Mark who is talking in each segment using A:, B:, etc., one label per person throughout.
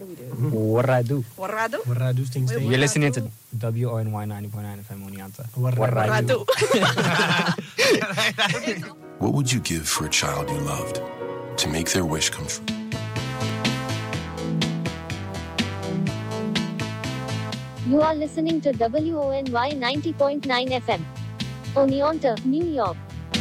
A: do we do?
B: Warradu.
A: Warradu?
C: Warradu things.
B: You're listening to WONY 90.9 FM Oneonta.
A: Warradu.
D: What would you give for a child you loved to make their wish come true?
E: You are listening to WONY 90.9 FM. Oneonta, New York.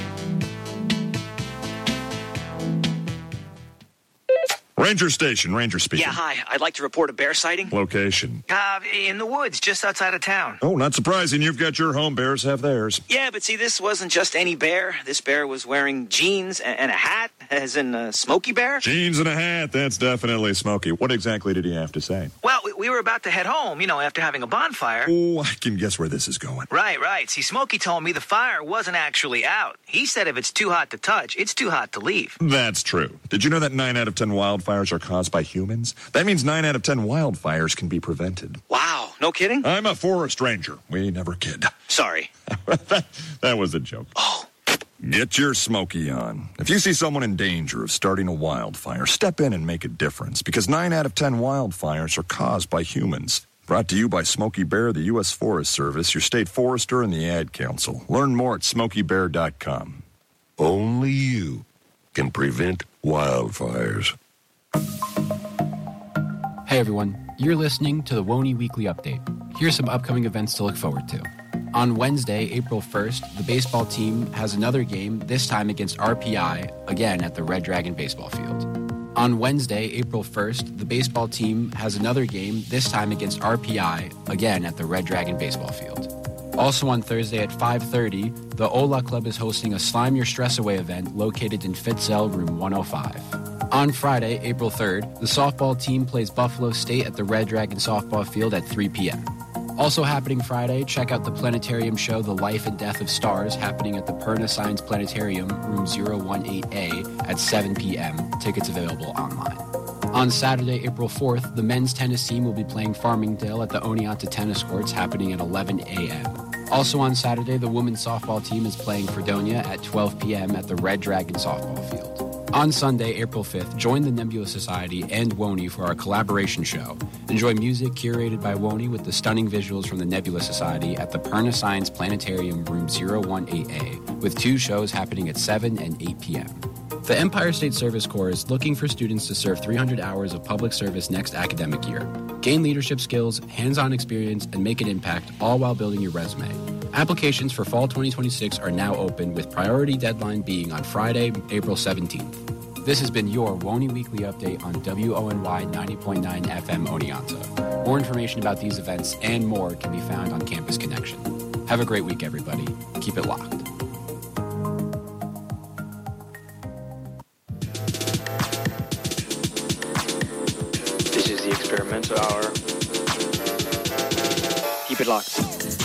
F: Ranger Station, Ranger speaking.
G: Yeah, hi. I'd like to report a bear sighting.
F: Location.
G: In the woods, just outside of town.
F: Oh, not surprising. You've got your home. Bears have theirs.
G: Yeah, but see, this wasn't just any bear. This bear was wearing jeans and a hat, as in Smokey Bear.
F: Jeans and a hat. That's definitely Smokey. What exactly did he have to say?
G: Well, we were about to head home, after having a bonfire.
F: Oh, I can guess where this is going.
G: Right. See, Smokey told me the fire wasn't actually out. He said if it's too hot to touch, it's too hot to leave.
F: That's true. Did you know that 9 out of 10 wildfires are caused by humans? That means 9 out of 10 wildfires can be prevented.
G: Wow, no kidding?
F: I'm a forest ranger. We never kid.
G: Sorry.
F: that was a joke.
G: Oh.
F: Get your Smokey on. If you see someone in danger of starting a wildfire, step in and make a difference, because 9 out of 10 wildfires are caused by humans. Brought to you by Smokey Bear, the U.S. Forest Service, your state forester, and the Ad Council. Learn more at smokeybear.com.
D: Only you can prevent wildfires.
H: Hey everyone, you're listening to the WONY Weekly Update. Here's some upcoming events to look forward to. On Wednesday, April 1st, the baseball team has another game, this time against RPI, again at the Red Dragon baseball field. On Wednesday, April 1st, the baseball team has another game, this time against RPI, again at the Red Dragon baseball field. Also on Thursday at 5:30, the Ola Club is hosting a Slime Your Stress Away event located in Fitzel, room 105. On Friday, April 3rd, the softball team plays Buffalo State at the Red Dragon softball field at 3 p.m. Also happening Friday, check out the planetarium show The Life and Death of Stars happening at the Perna Science Planetarium, room 018A at 7 p.m. Tickets available online. On Saturday, April 4th, the men's tennis team will be playing Farmingdale at the Oneonta Tennis Courts happening at 11 a.m. Also on Saturday, the women's softball team is playing Fredonia at 12 p.m. at the Red Dragon softball field. On Sunday, April 5th, join the Nebula Society and WONY for our collaboration show. Enjoy music curated by WONY with the stunning visuals from the Nebula Society at the Perna Science Planetarium, room 018A, with 2 shows happening at 7 and 8 p.m. The Empire State Service Corps is looking for students to serve 300 hours of public service next academic year. Gain leadership skills, hands-on experience, and make an impact, all while building your resume. Applications for fall 2026 are now open, with priority deadline being on Friday, April 17th. This has been your WONY Weekly Update on WONY 90.9 FM Oneonta. More information about these events and more can be found on Campus Connection. Have a great week, everybody. Keep it locked.
I: This is the Experimental Hour. Keep it locked.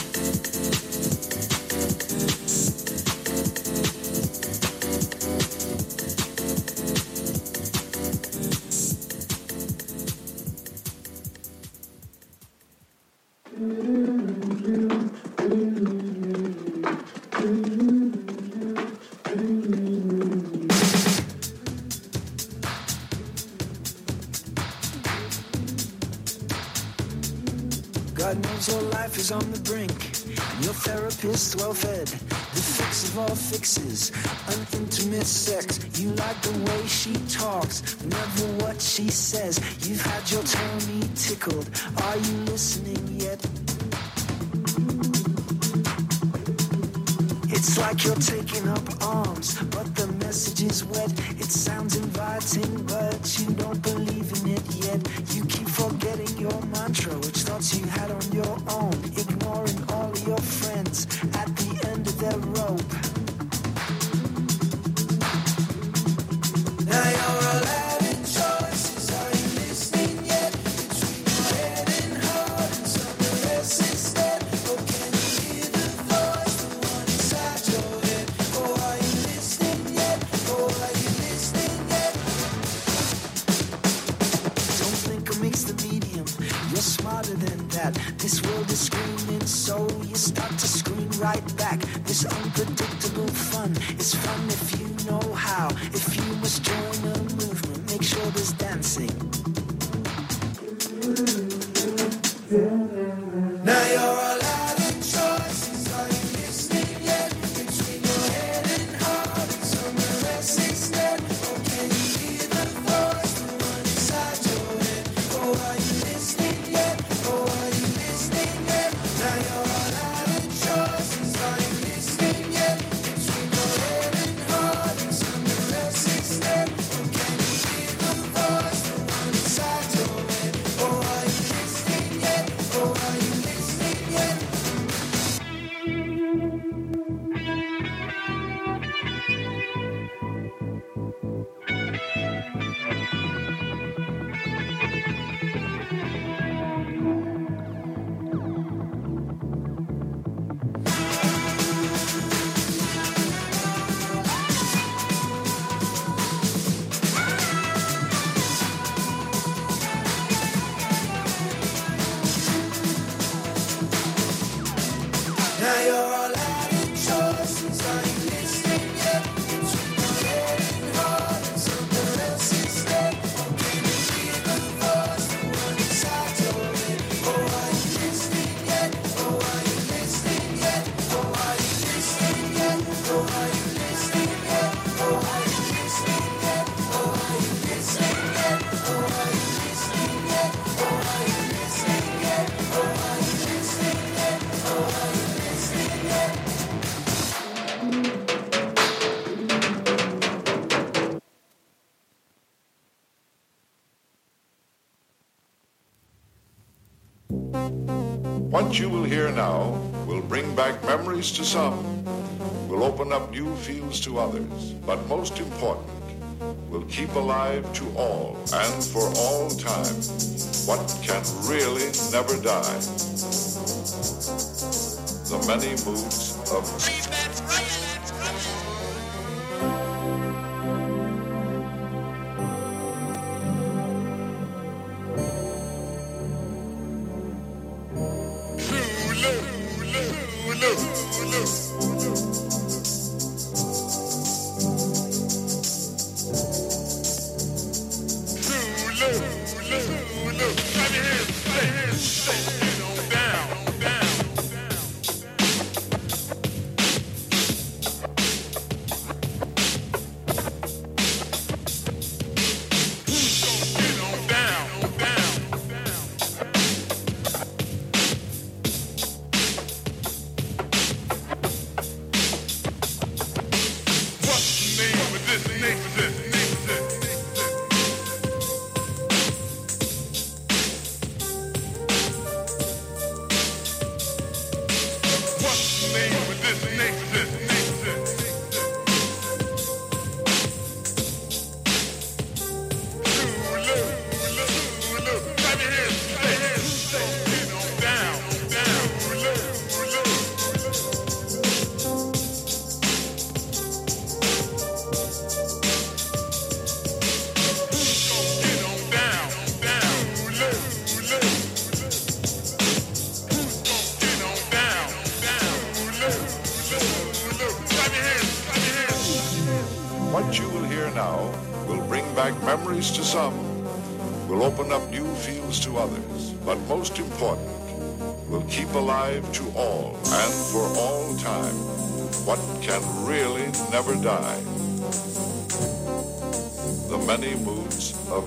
J: God knows your life is on the brink, and your therapist well-fed. The fix of all fixes, unintimate sex. You like the way she talks, never what she says. You've had your tummy tickled, are you listening yet? It's like you're taking up arms, but the message is wet. It sounds inviting, but you don't believe in it yet. You keep forgetting your mantra, which thoughts you had on your own, ignoring all of your friends at the end of their rope. Now you're allowed in choices, are you listening yet? Between your head and heart and something else instead. Oh, can you hear the voice, the one inside your head? Oh, are you listening yet? Oh, are you listening yet? Don't think a mix the medium, you're smarter than that. This world is screaming, so you start to scream right back. This unpredictable fun is fun if you know how. If you must join a movement, make sure there's dancing. Now you're all out of choices. Are you listening yet? Between your head and heart and somewhere else instead. Oh, can you hear the voice, the one inside your head? Oh, are you listening yet? Oh, are you listening yet? Now you're all out of choices. Are you listening yet? Between your head and heart and somewhere else instead. Oh, can you hear the voice, the one inside your head? Oh, are you listening yet? Oh, are you listening yet? Now you're all out of choices. Are you listening yet? Between your head and heart and somewhere else instead. Oh, can you hear the voice, the one inside your head? Oh, are you listening yet? Oh, are you listening yet? Oh, are you listening yet? Oh, are you listening yet? Oh, are you listening yet? Oh, are you listening yet? Oh, are you listening yet? Oh, are you listening yet? Oh, are you listening yet? Oh, are you listening yet?
A: What you will hear now will bring back memories to some, will open up new fields to others, but most important, will keep alive to all and for all time what can really never die. The many moods of What you will hear now will bring back memories to some, will open up new fields to others, but most important, will keep alive to all and for all time what can really never die. The many moods of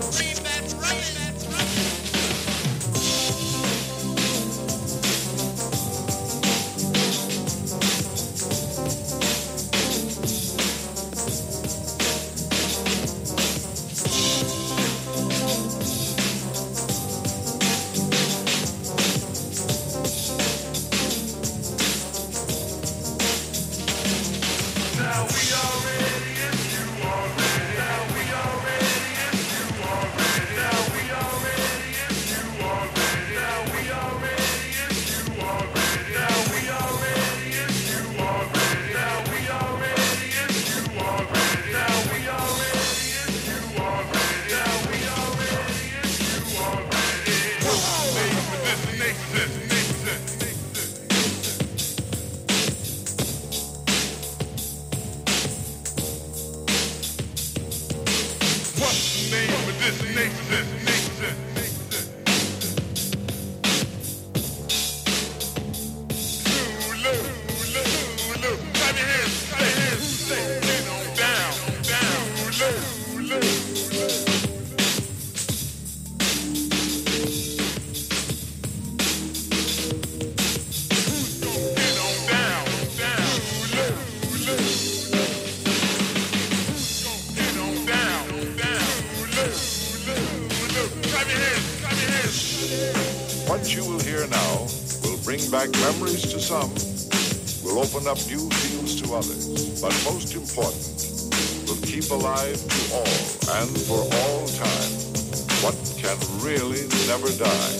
A: back memories to some, will open up new fields to others, but most important, will keep alive to all and for all time what can really never die.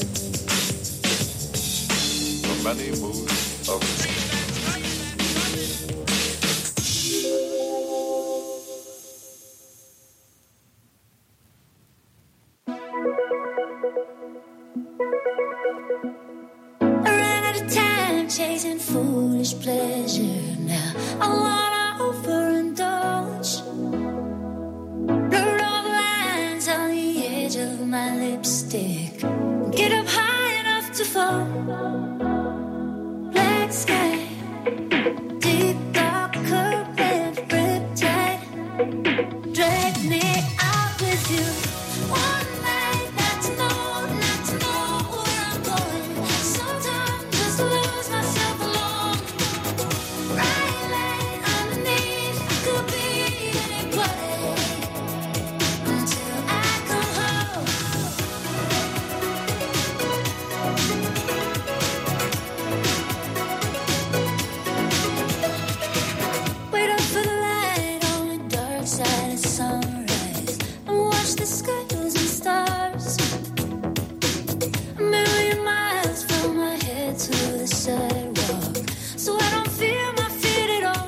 A: The many moods of
J: chasing foolish pleasure. Now I wanna overindulge. Blur all the lines on the edge of my lipstick. Get up high enough to fall. Black sky, deep dark current, riptide. Drag me out with you. One night, not to know where I'm going. Sometimes just lose myself alone. Right line underneath, could be anybody until I come home. Wait up for the light on the dark side of sunrise and watch the sky losing stars. A million miles from my head to the sidewalk, so I don't feel my feet at all.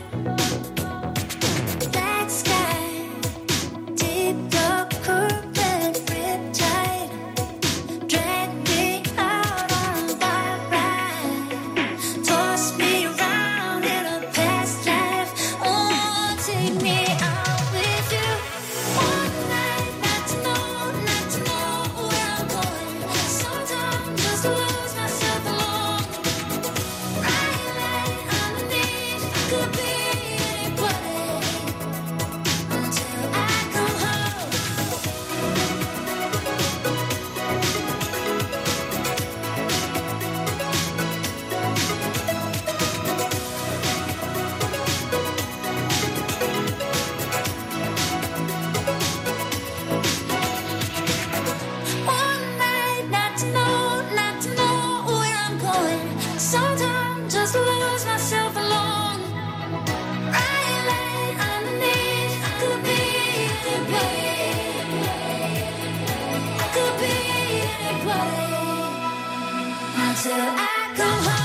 J: Black sky, deep dark current, riptide. Drag me out on a wild ride. Toss me around in a past life. Oh, take me out with you. One night, not to know where I'm going. Sometimes just lose myself alone. Right line underneath, could be anybody until I come home. One night, not to know where I'm going. Sometimes just lose myself alone. Right line underneath, could be anybody. Could be anybody until I come home.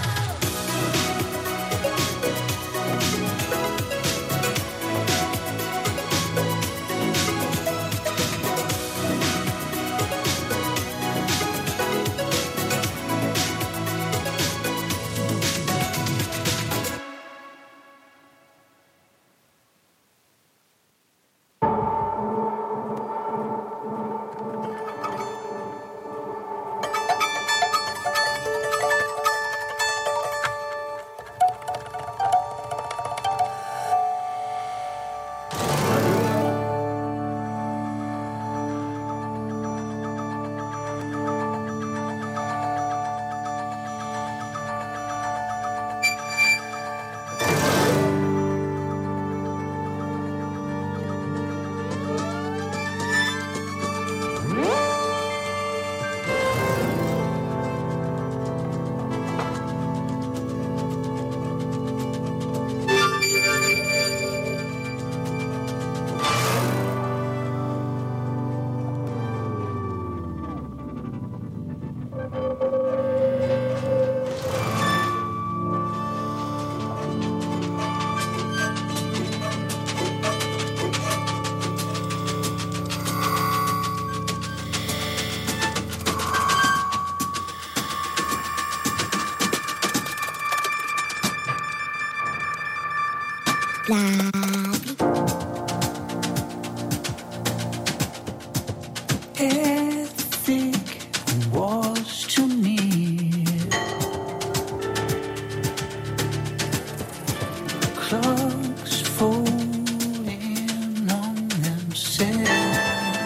C: Everything was too near. Clocks falling on themselves.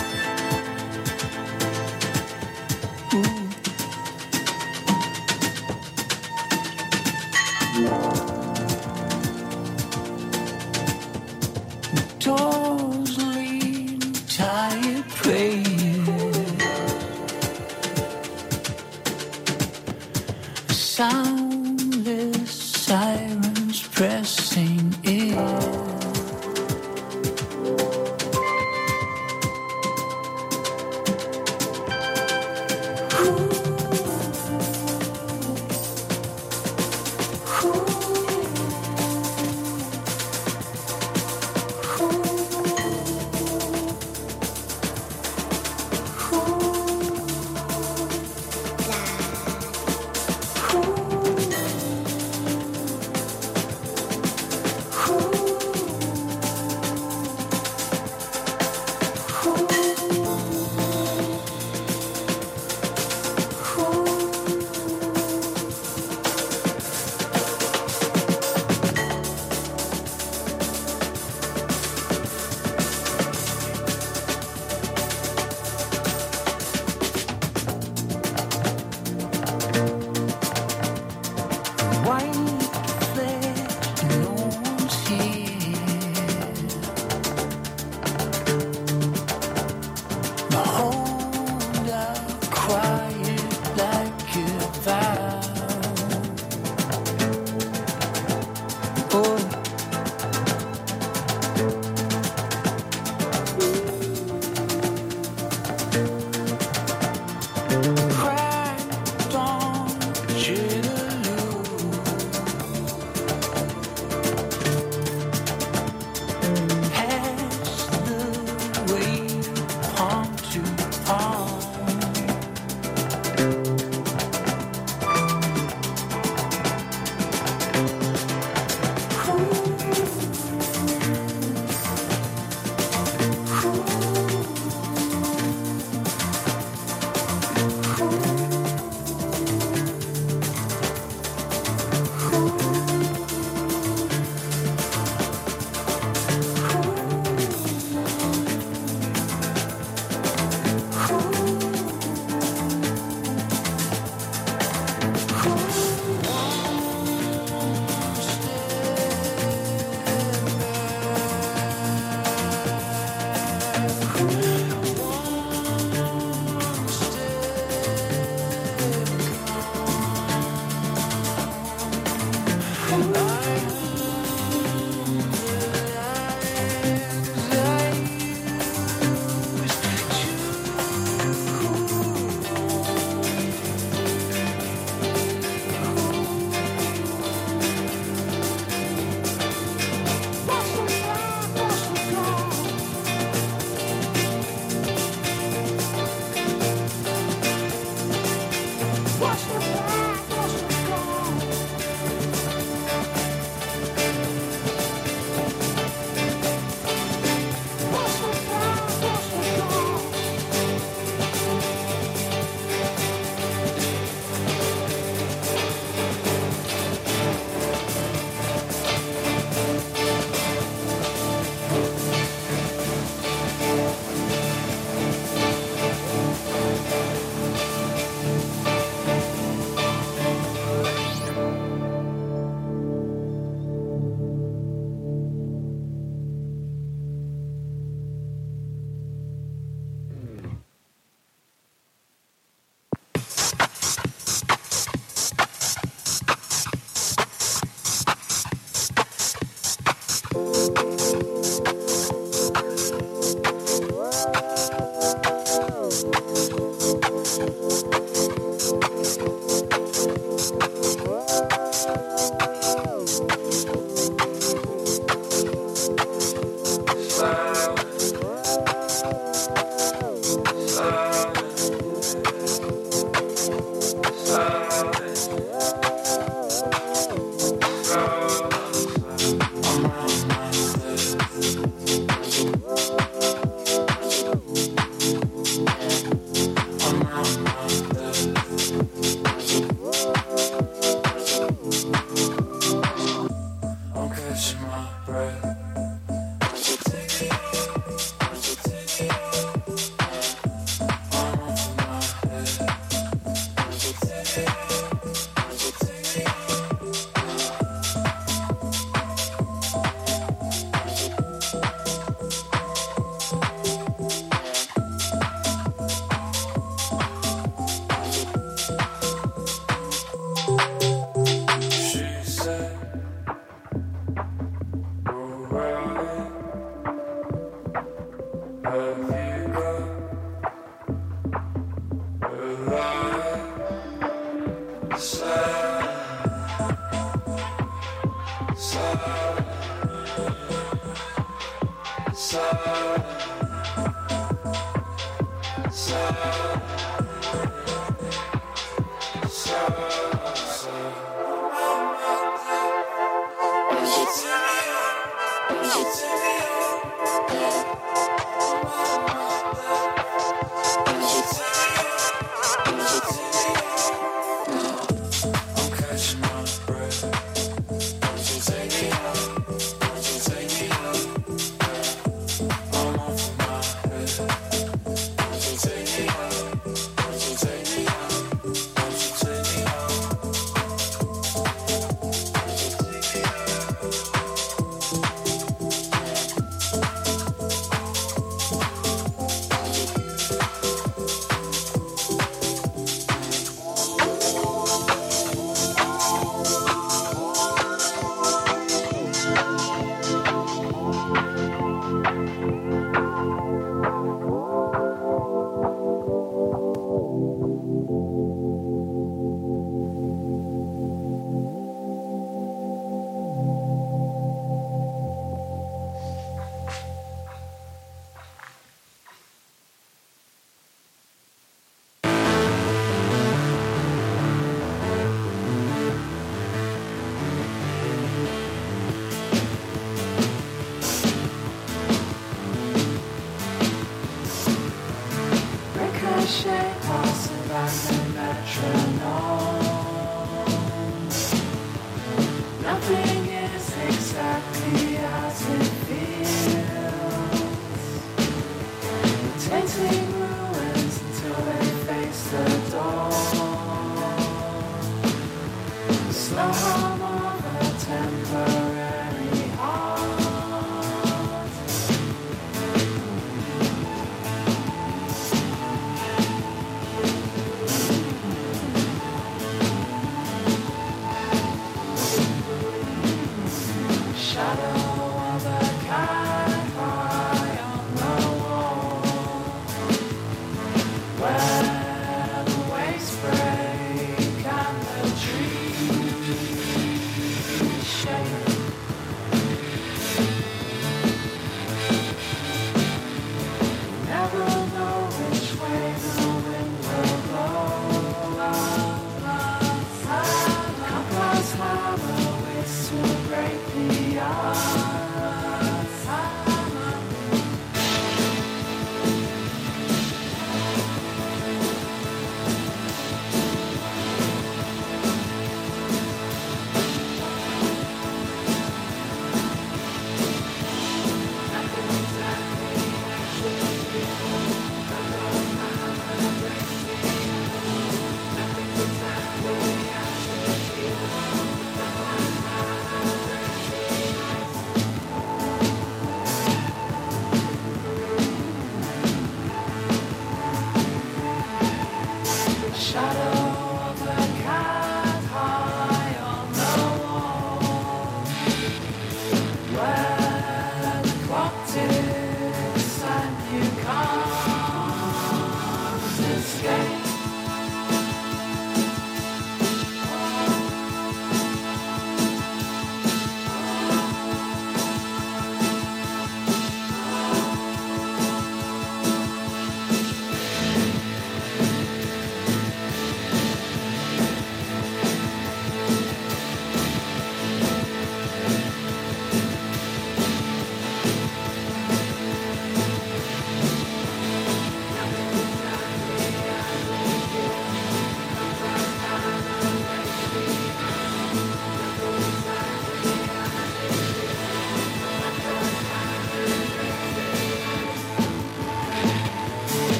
C: Doors lean tired prayers. Sound sirens pressing in.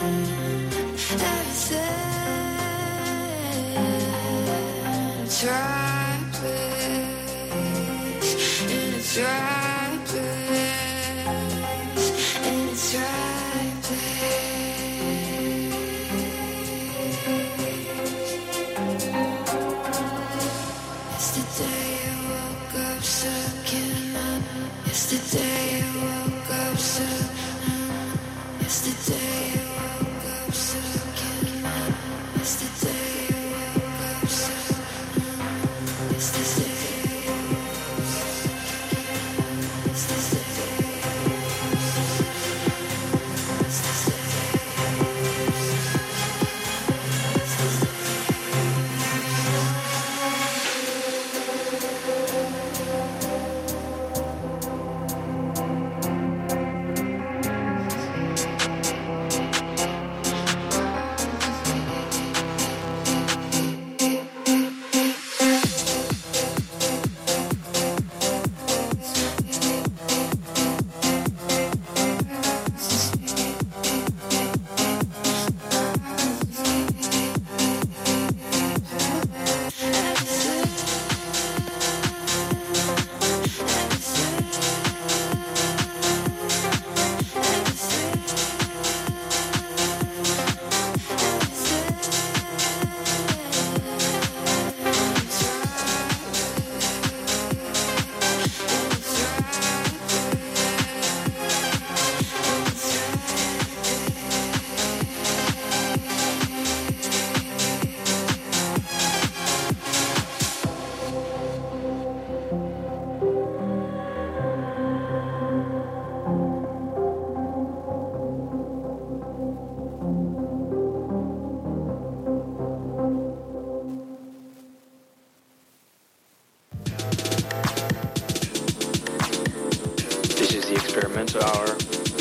I: Hour.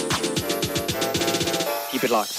I: Keep it locked.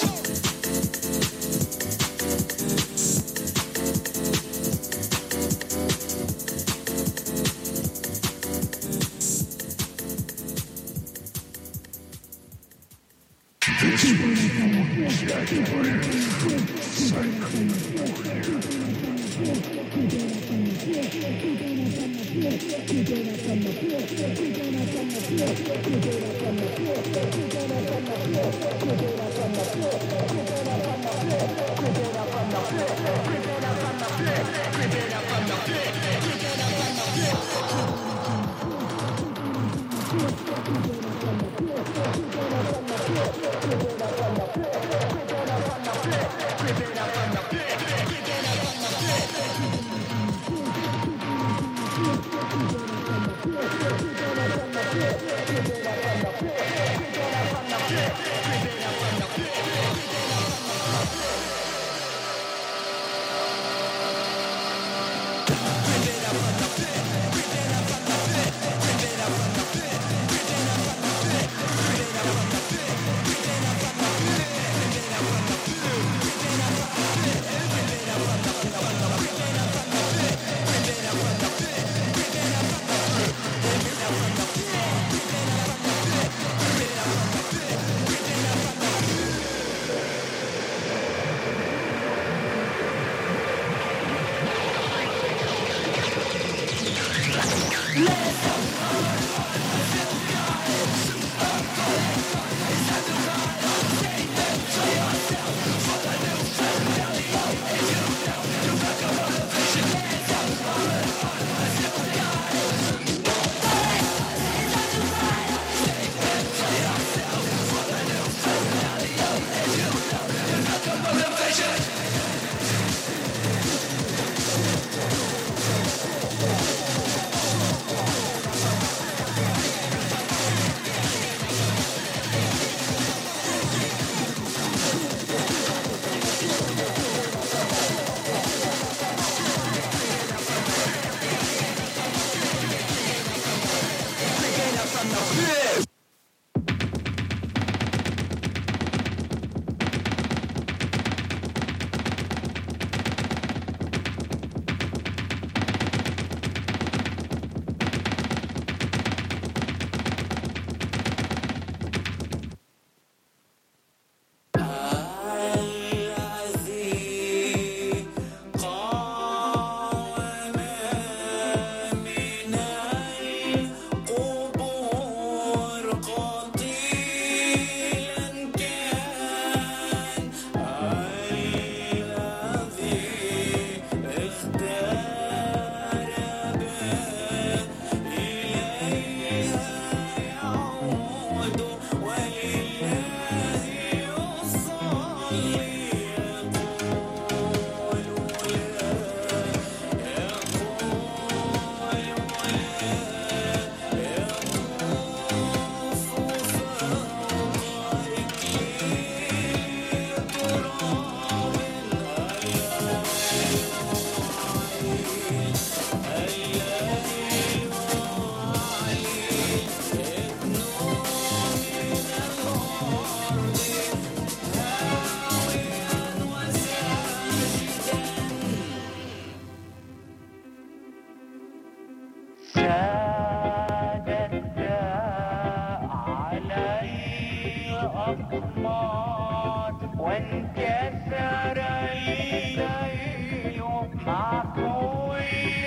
J: الأقمار وانكسر الليل مع كل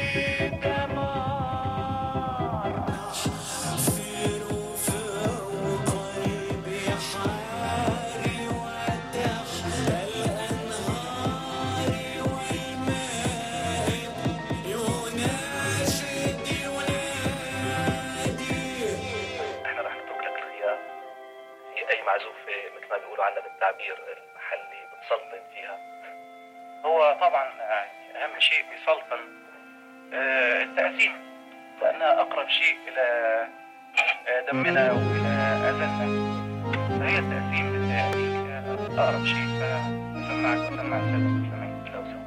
J: دمار في فوق قلبي حاري وتحت الأنهار والماء يناشد ينادي.
K: احنا رح نترك لك الغياب في اي معزوفة مثل ما بيقولوا عنا بالتعبير المحلي بتسلطن فيها.
L: هو طبعا اهم شيء بيسلطن التقسيم، لانها اقرب شيء الى دمنا والى اذاننا، فهي التقسيم بالتالي اقرب شيء. فسمعك وسمع الساده المستمعين لو سوا.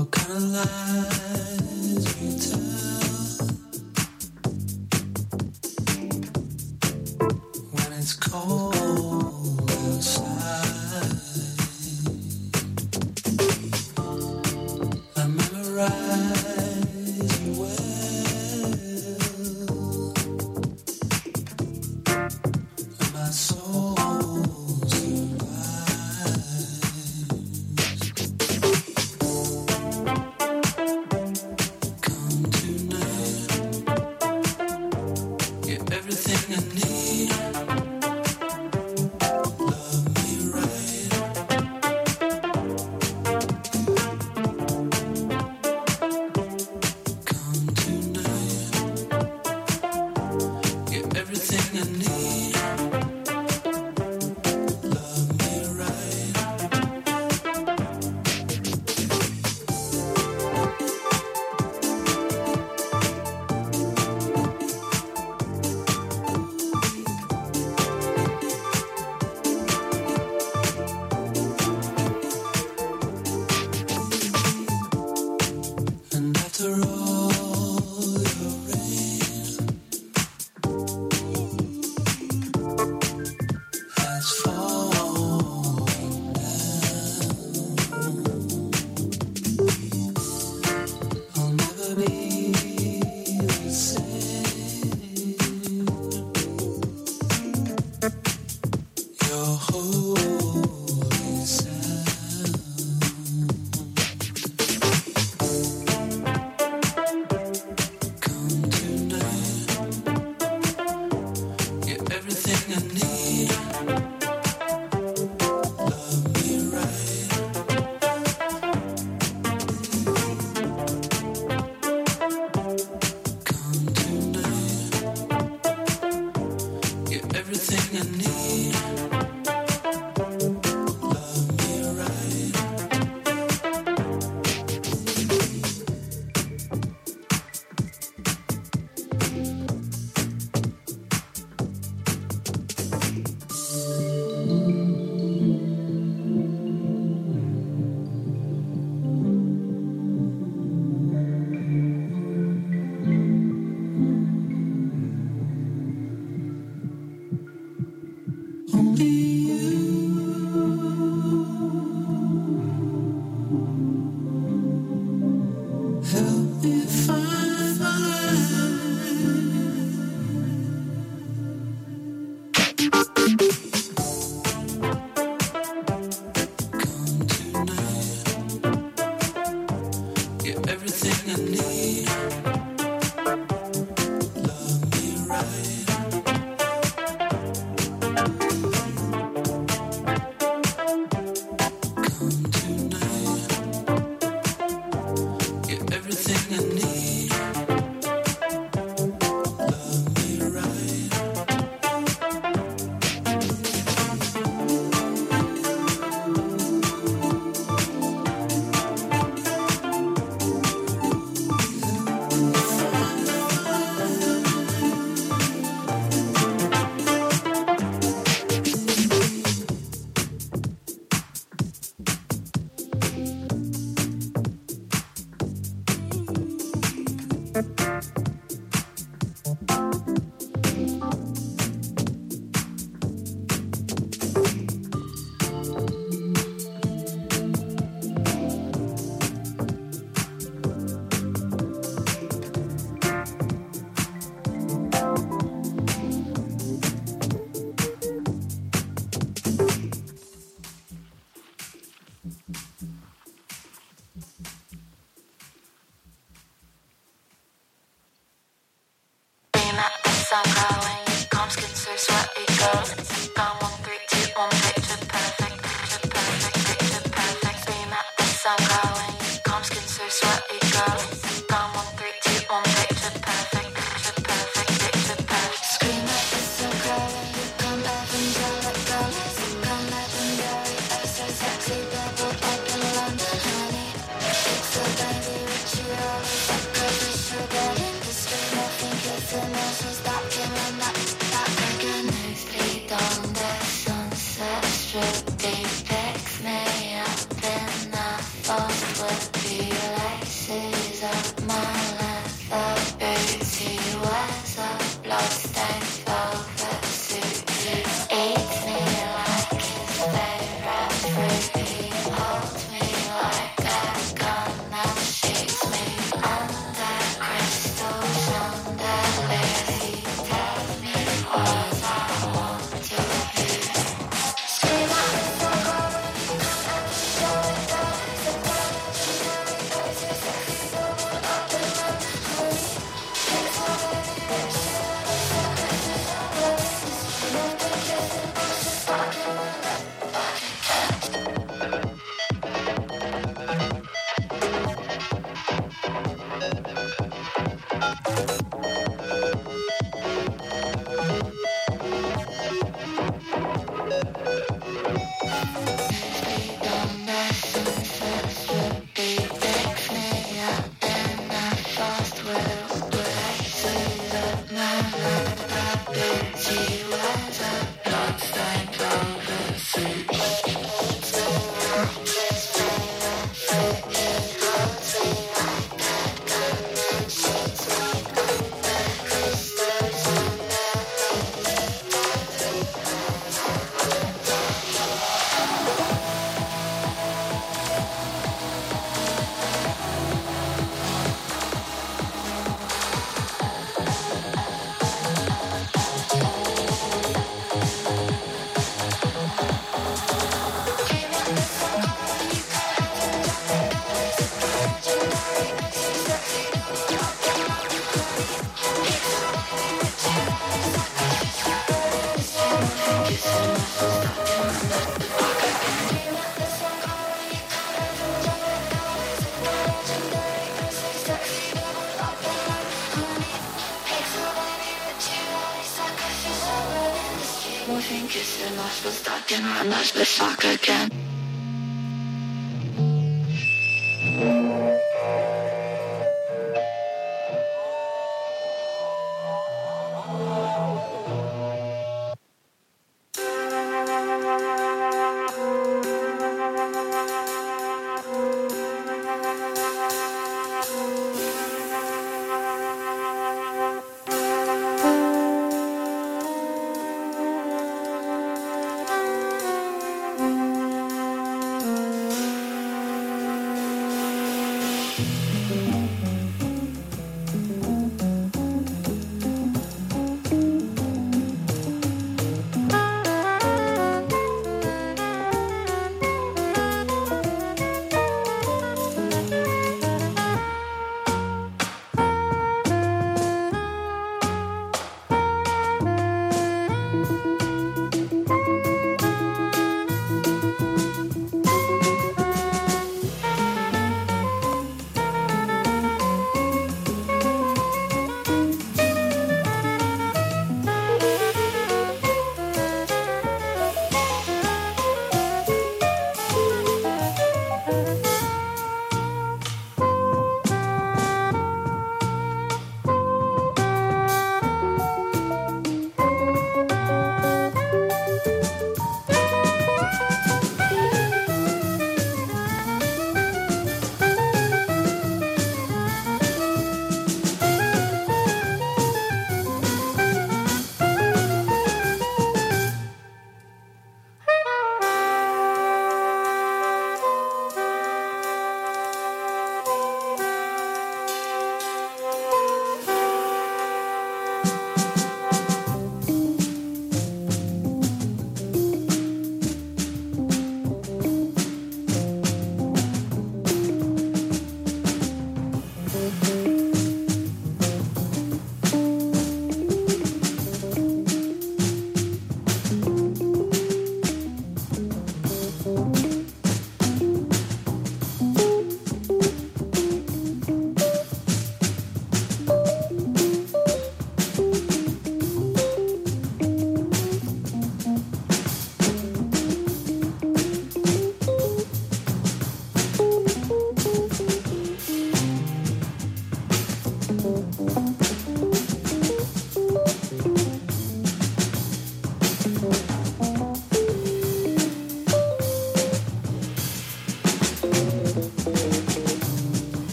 C: What kind of lies we tell when it's cold outside? I memorize you well, and my soul
M: Sunset strip, they fix me up in the fall.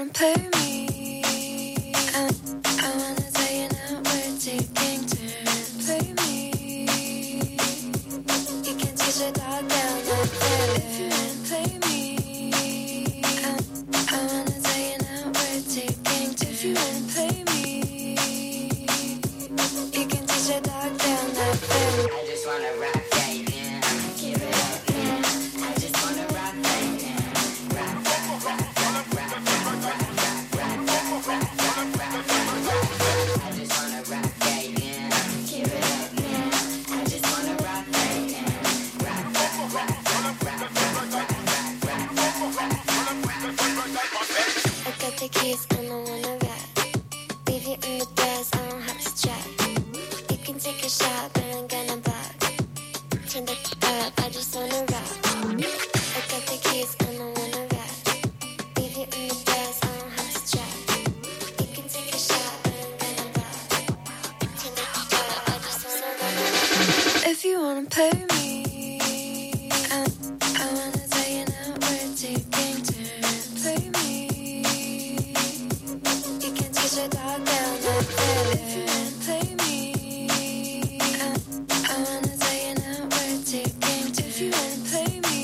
M: wanna pay me, I wanna tell you now we're taking turns. Pay me, you can teach a dog down like that. If you wanna pay me, I wanna tell you now we're taking turns. If you wanna pay me, you can teach a dog down like that. I just wanna rock that, yeah. Give it up, yeah. I just wanna rock that, yeah. Rock, rock, rock, rock, rock, rock, rock, rock, rock, rock, rock, rock, rock, rock. I just wanna rock that, yeah. Give it up, yeah. I just wanna rock that, yeah. Rock, rock, rock, rock, rock, rock, rock, rock, rock, rock, rock. I got the keys and I wanna rap. Leave you in the best, I don't have to strap. You can take a shot, but I'm gonna block. Turn the up, I just wanna rock. I got the keys and I wanna rap. Leave you in the best, I don't have to strap. You can take a shot, but I'm gonna block. Turn the up, I just wanna rock. If you wanna pay me, I wanna tell you now we're taking turns. Pay me, you can teach a dog down like that. If you wanna pay me, I wanna tell you now we're taking turns. If you wanna pay me,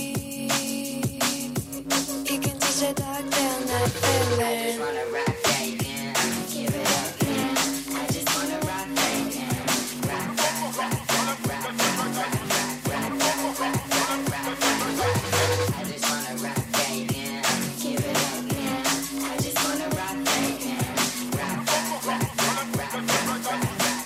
M: you can teach a dog down like that. I just wanna rock that, yeah. Give it up, yeah. I just wanna rock that, yeah. Rock, rock, rock, rock, rock, rock, rock, rock, rock, rock, rock, rock. I just wanna rock that, yeah. Give it up, yeah. I just wanna rock that, yeah. Rock, rock, rock, rock, rock, rock, rock, rock,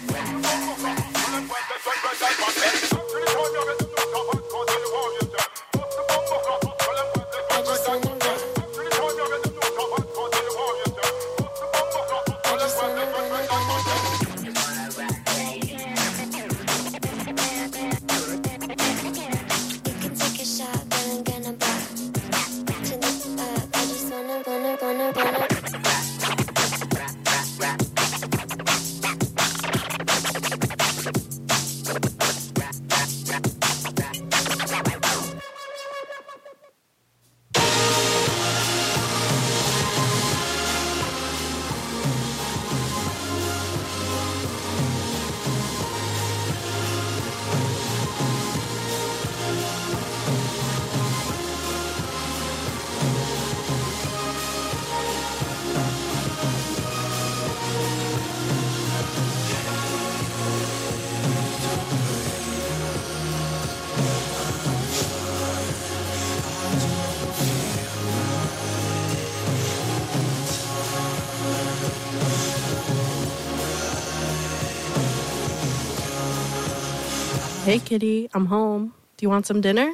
N: Hey, kitty, I'm home. Do you want some dinner?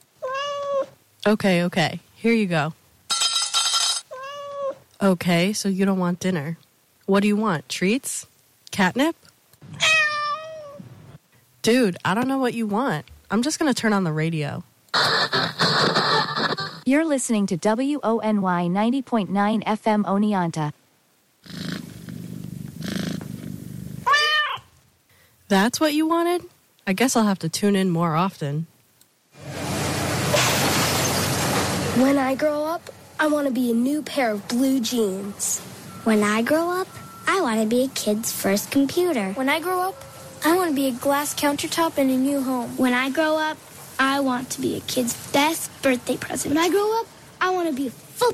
N: Okay. Here you go. Okay, so you don't want dinner. What do you want? Treats? Catnip? Dude, I don't know what you want. I'm just going to turn on the radio.
O: You're listening to WONY 90.9 FM Oneonta.
N: That's what you wanted? I guess I'll have to tune in more often.
P: When I grow up, I want to be a new pair of blue jeans.
Q: When I grow up, I want to be a kid's first computer.
P: When I grow up, I want to be a glass countertop in a new home.
Q: When I grow up, I want to be a kid's best birthday present.
P: When I grow up, I want to be a